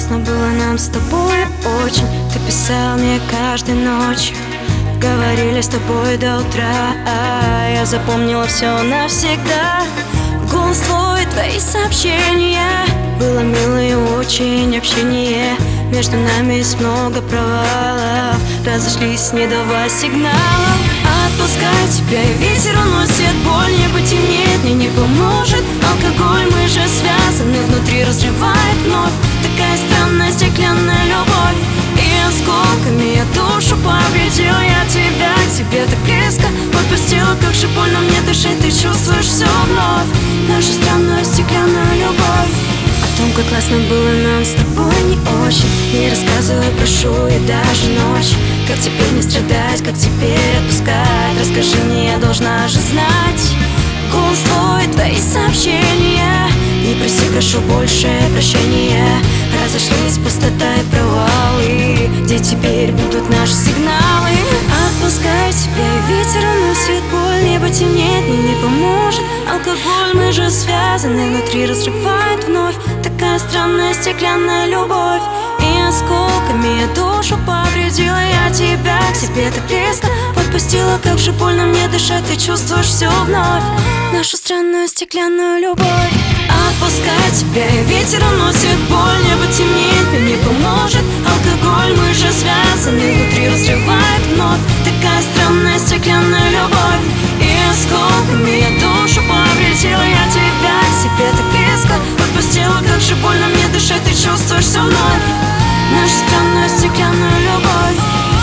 классно было нам с тобой очень. Ты писал мне каждой ночью, говорили с тобой до утра. Я запомнила все навсегда. Голос твой, твои сообщения. Было мило и очень общение. Между нами есть много провалов. Разошлись, не давая сигналов. Отпускай тебя, и ветер уносит боль. Небо темнеет, мне не поможет алкоголь. Мы же связаны, внутри разрывает вновь. Такая странная стеклянная любовь. И осколками я душу повредила. Я тебя к себе так резко подпустила. Как же больно мне дышать, ты чувствуешь все вновь. Нашу странную стеклянную любовь. О том, как классно было нам с тобой, не очень. Не рассказывай, прошу, я даже ночь. Как теперь не страдать, как теперь отпускать. Расскажи мне, я должна же знать. Голос твой, твои сообщения. Не проси, прошу больше прощения. Разошлись пустота и провалы. Где теперь будут наши сигналы? Отпускай тебя, и ветер уносит боль. Небо темнеет, мне не поможет алкоголь. Мы же связаны, внутри разрывает вновь. Такая странная стеклянная любовь. И осколками я душу повредила. Я тебя к себе так резко подпустила. Как же больно мне дышать, ты чувствуешь все вновь. Нашу странную стеклянную любовь. Отпускай тебя, и ветер уносит боль. Небо темнеет, мне не поможет алкоголь. Мы же связаны, внутри разрывает вновь. Такая странная стеклянная любовь. И осколками я душу повредила. Я тебя к себе так резко подпустила. Как же больно мне дышать, ты чувствуешь все вновь. Нашу странную стеклянную любовь.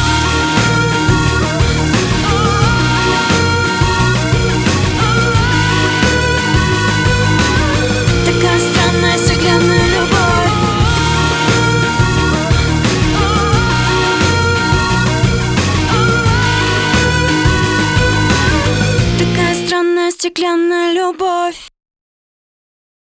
Такая странная стеклянная любовь. Такая странная стеклянная любовь.